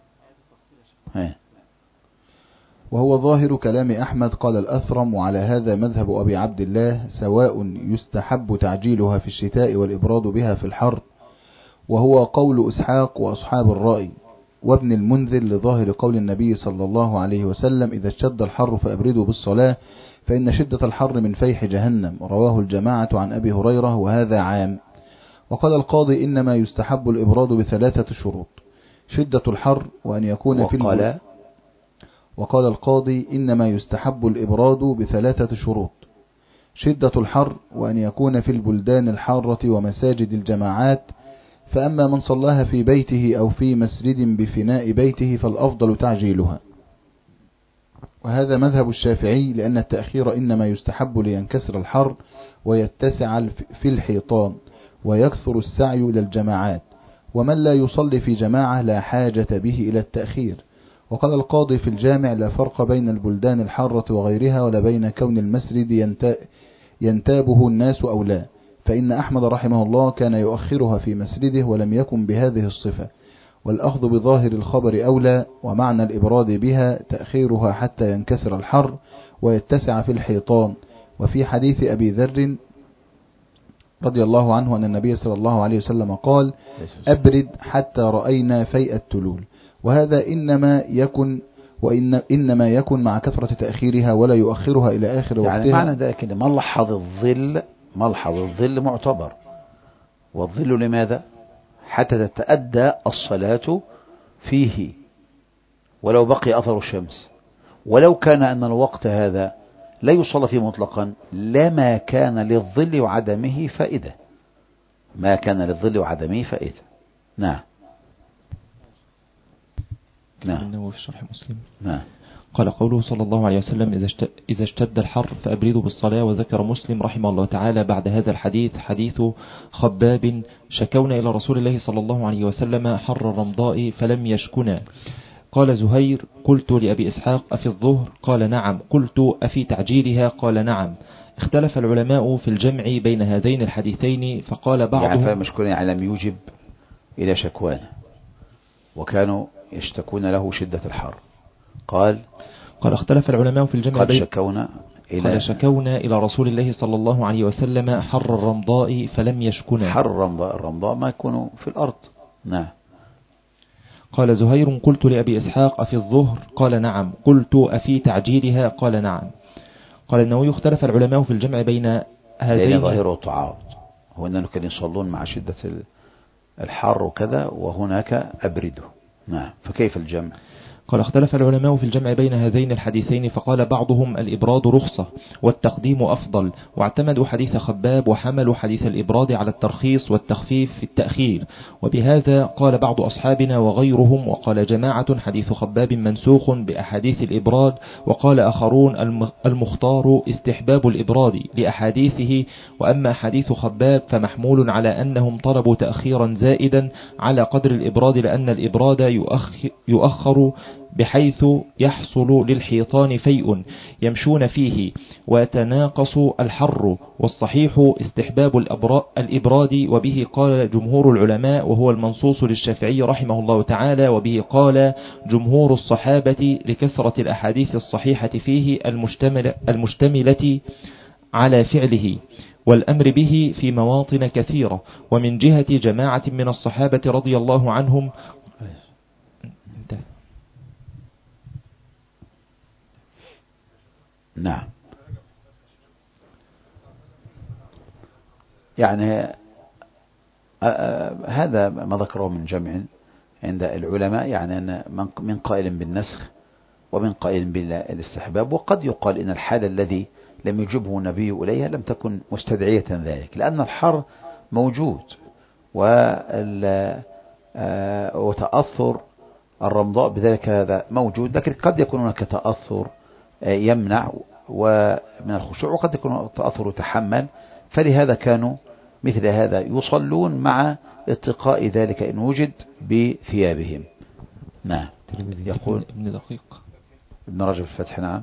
Speaker 2: وهو ظاهر كلام أحمد. قال الأثرم: وعلى هذا مذهب أبي عبد الله، سواء يستحب تعجيلها في الشتاء والإبراد بها في الحر، وهو قول إسحاق وأصحاب الرأي وابن المنذر لظاهر قول النبي صلى الله عليه وسلم: إذا اشتد الحر فأبردوا بالصلاة فإن شدة الحر من فيح جهنم. رواه الجماعة عن أبي هريرة، وهذا عام. وقال القاضي: إنما يستحب الإبراد بثلاثة شروط: شدة الحر وأن يكون في وقال القاضي: إنما يستحب الإبراد بثلاثة شروط: شدة الحر وأن يكون في البلدان الحارة ومساجد الجماعات، فأما من صلاها في بيته أو في مسجد بفناء بيته فالأفضل تعجيلها. وهذا مذهب الشافعي، لأن التأخير إنما يستحب لينكسر الحر ويتسع في الحيطان ويكثر السعي إلى الجماعات، ومن لا يصلي في جماعة لا حاجة به إلى التأخير. وقال القاضي في الجامع: لا فرق بين البلدان الحارة وغيرها ولا بين كون المسجد ينتابه الناس أو لا، فإن أحمد رحمه الله كان يؤخرها في مسجده ولم يكن بهذه الصفة، والأخذ بظاهر الخبر أولى. ومعنى الإبراد بها تأخيرها حتى ينكسر الحر ويتسع في الحيطان. وفي حديث أبي ذر رضي الله عنه أن النبي صلى الله عليه وسلم قال: أبرد حتى رأينا فيء التلول. وهذا إنما يكن مع كثرة تأخيرها ولا يؤخرها إلى آخر وقتها.
Speaker 1: يعني معنى ذلك أن ملحظ الظل معتبر، والظل لماذا؟ حتى تتأدى الصلاة فيه ولو بقي أثر الشمس. ولو كان أن الوقت هذا لا يصلى فيه مطلقا لما كان للظل وعدمه فائدة، ما كان للظل وعدمه فائدة. نعم.
Speaker 3: نعم. في شرح مسلم.
Speaker 1: نعم.
Speaker 3: قال قوله صلى الله عليه وسلم: إذا اشتد الحر فأبردوا بالصلاة. وذكر مسلم رحمه الله تعالى بعد هذا الحديث حديث خباب: شكونا إلى رسول الله صلى الله عليه وسلم حر الرمضاء فلم يشكنا. قال زهير: قلت لأبي إسحاق: أفي الظهر؟ قال نعم. قلت: أفي تعجيلها؟ قال نعم. اختلف العلماء في الجمع بين هذين الحديثين، فقال بعضهم
Speaker 1: يعني فلم يشكنا يعني لم يوجب إلى شكوانا، وكانوا يشتكون له شدة الحر. قال
Speaker 3: اختلف العلماء في الجمع
Speaker 1: قال
Speaker 3: شكونا إلى رسول الله صلى الله عليه وسلم حر الرمضاء فلم يشكنا.
Speaker 1: حر الرمضاء ما يكون في الأرض. نعم.
Speaker 3: قال زهير قلت لأبي إسحاق أفي الظهر؟ قال نعم. قلت أفي تعجيلها؟ قال نعم. قال النووي اختلف العلماء في الجمع بين هذين.
Speaker 1: لأن ظاهره تعارض، هو أنه كانوا يصلون مع شدة الحر وكذا، وهناك أبرده. نعم، فكيف الجمع؟
Speaker 3: قال اختلف العلماء في الجمع بين هذين الحديثين، فقال بعضهم الإبراد رخصة والتقديم أفضل، واعتمدوا حديث خباب وحملوا حديث الإبراد على الترخيص والتخفيف في التأخير. وبهذا قال بعض أصحابنا وغيرهم، وقال جماعة حديث خباب منسوخ بأحاديث الإبراد، وقال آخرون المختار استحباب الإبراد لأحاديثه، وأما حديث خباب فمحمول على أنهم طلبوا تأخيرا زائدا على قدر الإبراد، لأن الإبراد يؤخر بحيث يحصل للحيطان فيء يمشون فيه ويتناقص الحر، والصحيح استحباب الإبراد، وبه قال جمهور العلماء، وهو المنصوص للشافعي رحمه الله تعالى، وبه قال جمهور الصحابة لكثرة الأحاديث الصحيحة فيه المشتملة على فعله والأمر به في مواطن كثيرة. ومن جهة جماعة من الصحابة رضي الله عنهم
Speaker 1: نعم، يعني هذا ما ذكره من جمع عند العلماء، يعني أن من قائل بالنسخ ومن قائل بالاستحباب. وقد يقال إن الحال الذي لم يجبه النبي إليها لم تكن مستدعية ذلك، لأن الحر موجود وتأثر الرمضاء بذلك هذا موجود، لكن قد يكون هناك تأثر يمنع ومن الخشوع، وقد يكون التأثر يتحمل، فلهذا كانوا مثل هذا يصلون مع اتقاء ذلك إن وجد بثيابهم. نعم. يقول
Speaker 3: ابن دقيق
Speaker 1: ابن رجب الفتح. نعم.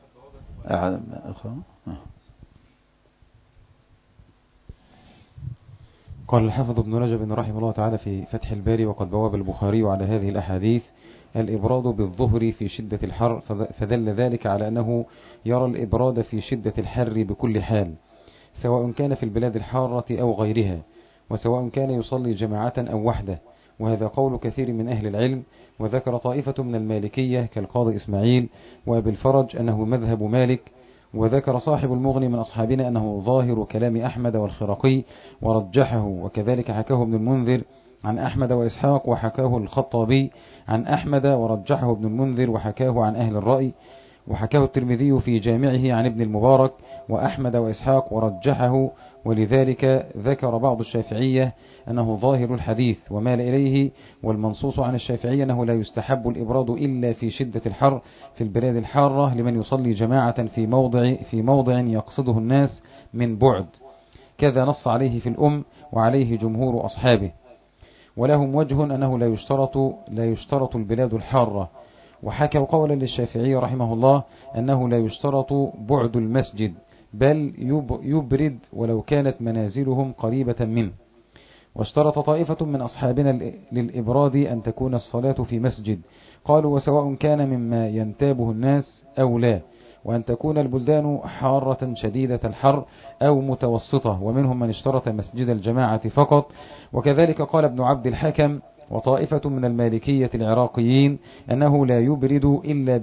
Speaker 4: قال الحافظ ابن رجب رحمه الله تعالى في فتح الباري: وقد بواب البخاري على هذه الأحاديث الإبراد بالظهر في شدة الحر، فدل ذلك على أنه يرى الإبراد في شدة الحر بكل حال، سواء كان في البلاد الحارة أو غيرها، وسواء كان يصلي جماعة أو وحده، وهذا قول كثير من أهل العلم. وذكر طائفة من المالكية كالقاضي إسماعيل وأبي الفرج أنه مذهب مالك، وذكر صاحب المغني من أصحابنا أنه ظاهر كلام أحمد والخرقي ورجحه، وكذلك حكاه ابن المنذر عن أحمد وإسحاق، وحكاه الخطابي عن أحمد ورجحه ابن المنذر، وحكاه عن أهل الرأي، وحكاه الترمذي في جامعه عن ابن المبارك وأحمد وإسحاق ورجحه. ولذلك ذكر بعض الشافعية أنه ظاهر الحديث ومال إليه، والمنصوص عن الشافعية أنه لا يستحب الإبراد إلا في شدة الحر في البلاد الحارة لمن يصلي جماعة في موضع يقصده الناس من بعد، كذا نص عليه في الأم وعليه جمهور أصحابه. ولهم وجه أنه لا يشترط البلاد الحارة، وحكوا قولا للشافعي رحمه الله أنه لا يشترط بعد المسجد، بل يبرد ولو كانت منازلهم قريبة منه. واشترط طائفة من أصحابنا للإبراد أن تكون الصلاة في مسجد، قالوا وسواء كان مما ينتابه الناس أو لا، وأن تكون البلدان حارة شديدة الحر أو متوسطة، ومنهم من اشترط مسجد الجماعة فقط. وكذلك قال ابن عبد الحكم وطائفة من المالكية العراقيين أنه لا يبرد إلا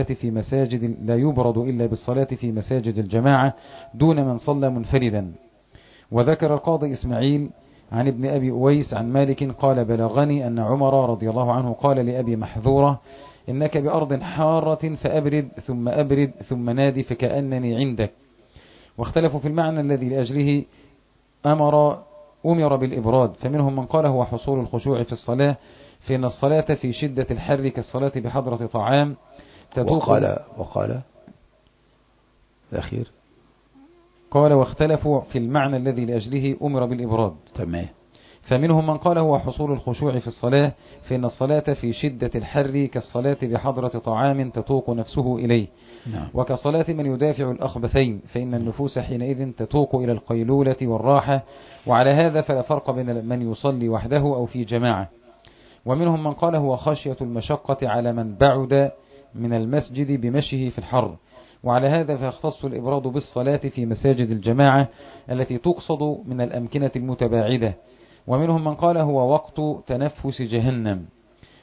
Speaker 4: بالصلاة في مساجد الجماعة دون من صلى منفردا. وذكر القاضي إسماعيل عن ابن أبي أويس عن مالك قال بلغني أن عمر رضي الله عنه قال لأبي محذورة: إنك بأرض حارة فأبرد ثم أبرد ثم نادي فكأنني عندك. واختلفوا في المعنى الذي لأجله أمر بالإبراد، فمنهم من قال هو حصول الخشوع في الصلاة، فإن الصلاة في شدة الحر كالصلاة بحضرة طعام تتوق.
Speaker 1: وقال الأخير
Speaker 4: قال واختلفوا في المعنى الذي لأجله أمر بالإبراد.
Speaker 1: تمام.
Speaker 4: فمنهم من قال هو حصول الخشوع في الصلاة، فإن الصلاة في شدة الحر كالصلاة بحضرة طعام تتوق نفسه إليه.
Speaker 1: نعم.
Speaker 4: وكصلاة من يدافع الأخبثين، فإن النفوس حينئذ تتوق إلى القيلولة والراحة. وعلى هذا فلا فرق بين من يصلي وحده أو في جماعة. ومنهم من قال هو خشية المشقة على من بعد من المسجد بمشيه في الحر، وعلى هذا فيختص الإبراد بالصلاة في مساجد الجماعة التي تقصد من الأمكنة المتباعدة. ومنهم من قال هو وقت تنفس جهنم.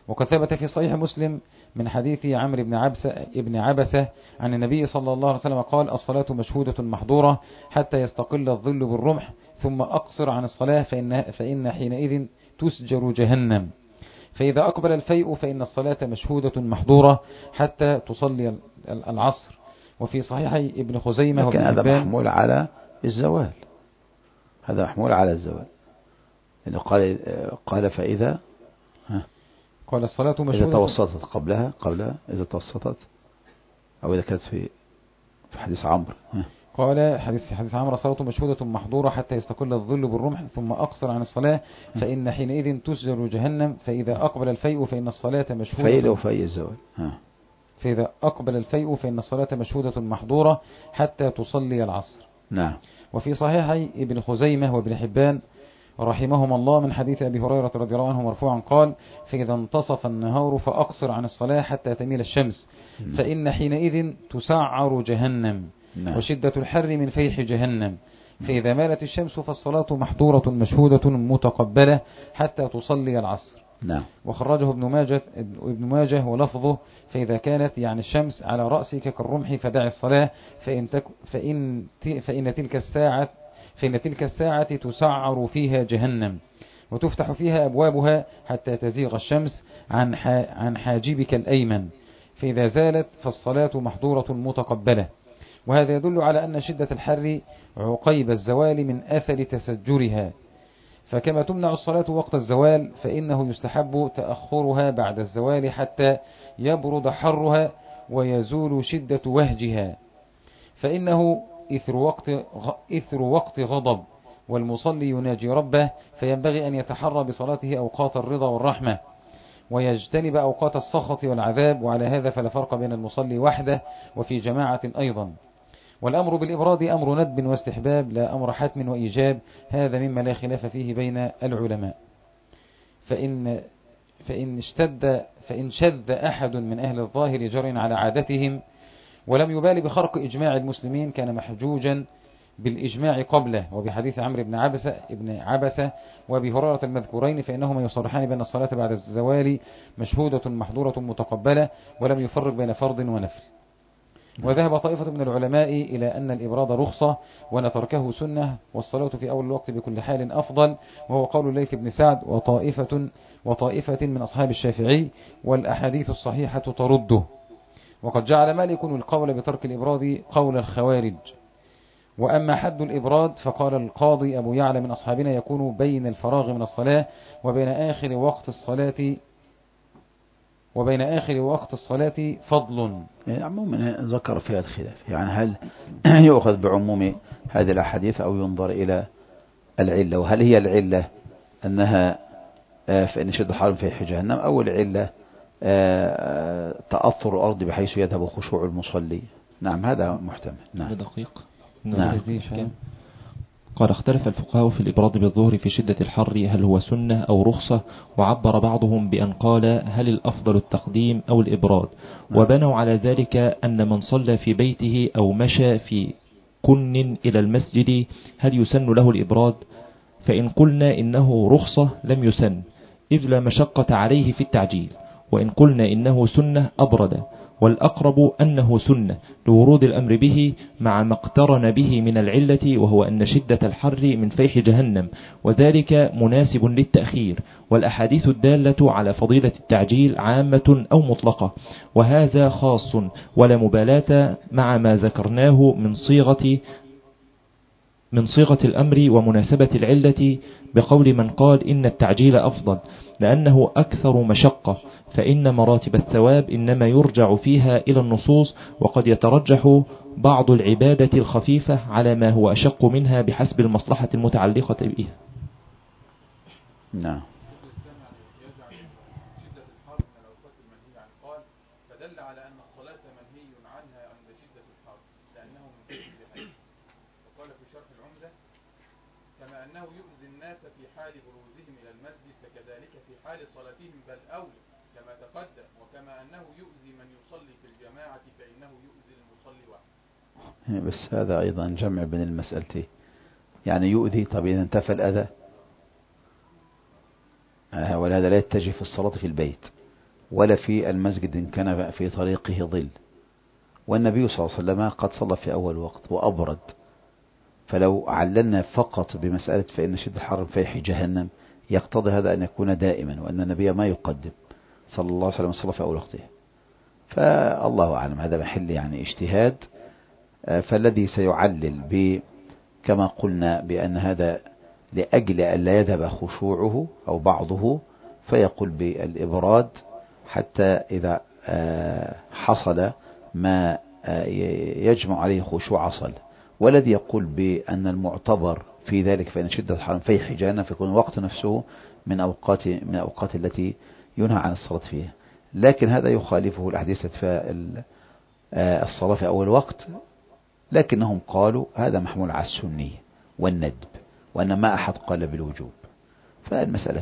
Speaker 4: وقد ثبت في صحيح مسلم من حديث عمرو بن عبسة عن النبي صلى الله عليه وسلم قال: الصلاة مشهودة محظورة حتى يستقل الظل بالرمح، ثم أقصر عن الصلاة فإن حينئذ تسجر جهنم. فإذا أقبل الفيء فإن الصلاة مشهودة محظورة حتى تصلي العصر. وفي صحيحي ابن خزيمة
Speaker 1: لكن
Speaker 4: وابن
Speaker 1: هذا
Speaker 4: حبان
Speaker 1: محمول على الزوال، هذا محمول على الزوال، لأنه قال فإذا
Speaker 4: قال الصلاة
Speaker 1: إذا
Speaker 4: مشهودة
Speaker 1: توسطت قبلها إذا توسطت، أو إذا كانت في حديث عمرو.
Speaker 4: قال حديث عمرو: الصلاة مشهودة محظورة حتى يستقل الظل بالرمح، ثم أقصر عن الصلاة فإن حينئذ تسجر جهنم. فإذا أقبل الفيء فإن الصلاة مشهودة
Speaker 1: فيء لو فيء الزوال.
Speaker 4: فإذا أقبل الفيء فإن الصلاة مشهودة محظورة حتى تصلي العصر.
Speaker 1: نعم.
Speaker 4: وفي صحيحي ابن خزيمة وابن حبان رحمهما الله من حديث أبي هريرة رضي الله عنه مرفوعا قال: فإذا انتصف النهار فأقصر عن الصلاة حتى تميل الشمس، فإن حينئذ تسعر جهنم، وشدة الحر من فيح جهنم. فإذا مالت الشمس فالصلاة محظورة مشهودة متقبلة حتى تصلي العصر.
Speaker 1: نعم.
Speaker 4: وخرجه ابن ماجه ولفظه: فإذا كانت يعني الشمس على رأسك كالرمح فدع الصلاة، فإن تلك الساعة تسعر فيها جهنم، وتفتح فيها أبوابها حتى تزيغ الشمس عن حاجبك الأيمن، فإذا زالت فالصلاة محظورة متقبلة. وهذا يدل على أن شدة الحر عقيب الزوال من أثر تسجرها، فكما تمنع الصلاة وقت الزوال فإنه يستحب تأخرها بعد الزوال حتى يبرد حرها ويزول شدة وهجها، فإنه إثر وقت غضب، والمصلي يناجي ربه، فينبغي أن يتحرى بصلاته أوقات الرضا والرحمة، ويجتنب أوقات السخط والعذاب. وعلى هذا فلا فرق بين المصلي وحده وفي جماعة أيضا. والأمر بالإبراد أمر ندب واستحباب لا أمر حتم وإيجاب، هذا مما لا خلاف فيه بين العلماء. فإن شذ أحد من أهل الظاهر جر على عادتهم ولم يبالي بخرق إجماع المسلمين كان محجوجا بالإجماع قبله، وبحديث عمرو بن عبسة وأبي هريرة المذكورين، فإنهما يصرحان بأن الصلاة بعد الزوال مشهودة محظورة متقبلة، ولم يفرق بين فرض ونفل. وذهب طائفة من العلماء إلى أن الإبراد رخصة وأن تركه سنة، والصلاة في أول الوقت بكل حال أفضل، وهو قول الليث بن سعد وطائفة من أصحاب الشافعي، والأحاديث الصحيحة ترده. وقد جعل مالك القول بترك الإبراد قول الخوارج. وأما حد الإبراد فقال القاضي أبو يعلى من أصحابنا يكون بين الفراغ من الصلاة وبين آخر وقت الصلاة فضل.
Speaker 1: يعني عموما ذكر فيها الخلاف، يعني هل يؤخذ بعموم هذه الأحاديث أو ينظر إلى العلة، وهل هي العلة أنها فإن شد الحرم في جهنم، أو العلة تأثر الأرض بحيث يذهب خشوع المصلي. نعم هذا محتمل. نعم.
Speaker 3: دقيق.
Speaker 1: نعم.
Speaker 3: قال: اختلف الفقهاء في الإبراد بالظهر في شدة الحر هل هو سنة أو رخصة، وعبر بعضهم بأن قال هل الأفضل التقديم أو الإبراد، وبنوا على ذلك أن من صلى في بيته أو مشى في كن إلى المسجد هل يسن له الإبراد، فإن قلنا إنه رخصة لم يسن إذ لا مشقة عليه في التعجيل، وإن قلنا إنه سنة أبرد، والأقرب أنه سنة لورود الأمر به مع ما اقترن به من العلة، وهو أن شدة الحر من فيح جهنم، وذلك مناسب للتأخير، والأحاديث الدالة على فضيلة التعجيل عامة أو مطلقة، وهذا خاص ولا مبالاة مع ما ذكرناه من صيغة الأمر ومناسبة العلة، بقول من قال إن التعجيل أفضل لأنه أكثر مشقة، فإن مراتب الثواب إنما يرجع فيها إلى النصوص، وقد يترجح بعض العبادة الخفيفة على ما هو أشق منها بحسب المصلحة المتعلقة بها.
Speaker 1: نعم.
Speaker 5: فدل على أن الصلاة منهي عنها عند شدة الحر لأنه من فيح الحي. وقال في شرح العمدة: كما أنه يؤذي الناس في حال بروزهم إلى المسجد فكذلك في حال صلاتهم بل أولى كما تقدم، وكما أنه يؤذي من يصلي في الجماعة فإنه يؤذي المصلي وحده.
Speaker 1: بس هذا أيضا جمع بين المسألتين، يعني يؤذي، طب إذا انتفى الأذى ولهذا لا يتجه في الصلاة في البيت، ولا في المسجد إن كان في طريقه ظل. والنبي صلى الله عليه وسلم قد صلى في أول وقت وأبرد، فلو عللنا فقط بمسألة فإن شدة الحر فيح جهنم يقتضي هذا أن يكون دائما، وأن النبي ما يقدم صلى الله عليه وسلم صلى في أول وقته. فالله أعلم، هذا محل يعني اجتهاد. فالذي سيعلل كما قلنا بأن هذا لأجل أن لا يذهب خشوعه أو بعضه فيقول بالإبراد حتى إذا حصل ما يجمع عليه خشوع صل. والذي يقول بأن المعتبر في ذلك فإن شدة الحر فيح جهنم فيكون الوقت نفسه من أوقات التي ينهى عن الصلاة فيها. لكن هذا يخالفه الأحاديث في الصلاة في أول وقت، لكنهم قالوا هذا محمول على السنية والندب، وأن ما أحد قال بالوجوب. فالمسألة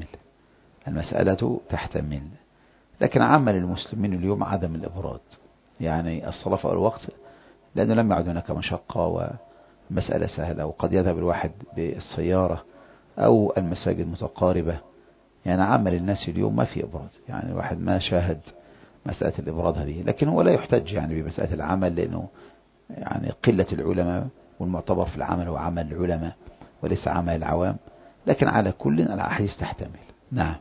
Speaker 1: تحتمل. لكن عمل المسلمين اليوم عدم الإبراد، يعني الصلاة في أول وقت، لأنه لم يعد هناك مشقة ومسألة سهلة، وقد يذهب الواحد بالسيارة أو المساجد متقاربة. يعني عمل الناس اليوم ما في إبراد، يعني الواحد ما شاهد مسألة الإبراد هذه. لكن هو لا يحتج يعني بمسألة العمل، لأنه يعني قلة العلماء، والمعتبر في العمل هو عمل العلماء وليس عمل العوام. لكن على كل الأحاديث تحتمل. نعم.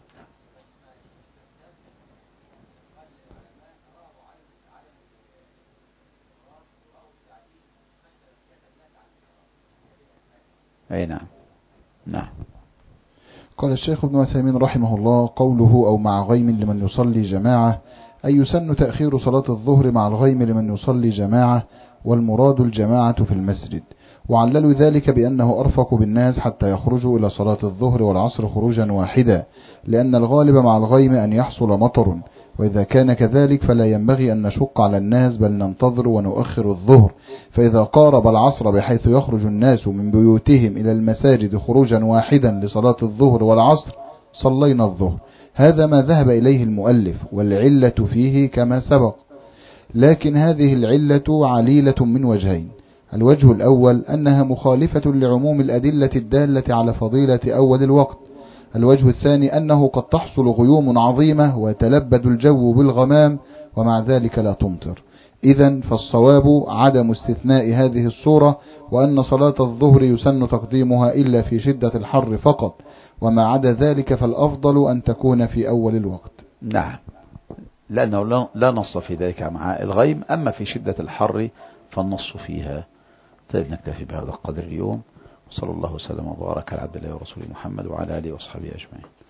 Speaker 1: أي نعم.
Speaker 2: قال الشيخ ابن عثيمين رحمه الله: قوله أو مع غيم لمن يصلي جماعة، أي يسن تأخير صلاة الظهر مع الغيم لمن يصلي جماعة، والمراد الجماعة في المسجد. وعللوا ذلك بأنه أرفق بالناس حتى يخرجوا إلى صلاة الظهر والعصر خروجا واحدا، لأن الغالب مع الغيم أن يحصل مطر، وإذا كان كذلك فلا ينبغي أن نشق على الناس، بل ننتظر ونؤخر الظهر. فإذا قارب العصر بحيث يخرج الناس من بيوتهم إلى المساجد خروجا واحدا لصلاة الظهر والعصر صلينا الظهر. هذا ما ذهب إليه المؤلف، والعلة فيه كما سبق. لكن هذه العلة عليلة من وجهين: الوجه الأول أنها مخالفة لعموم الأدلة الدالة على فضيلة أول الوقت. الوجه الثاني أنه قد تحصل غيوم عظيمة ويتلبد الجو بالغمام، ومع ذلك لا تمطر. إذن فالصواب عدم استثناء هذه الصورة، وأن صلاة الظهر يسن تقديمها إلا في شدة الحر فقط، وما عدا ذلك فالأفضل أن تكون في أول الوقت.
Speaker 1: نعم، لأنه لا نص في ذلك مع الغيم. أما في شدة الحر فالنص فيها. طيب، نكتفي بهذا القدر اليوم، وصلى الله وسلم وبارك على عبد الله ورسوله محمد وعلى آله وصحبه أجمعين.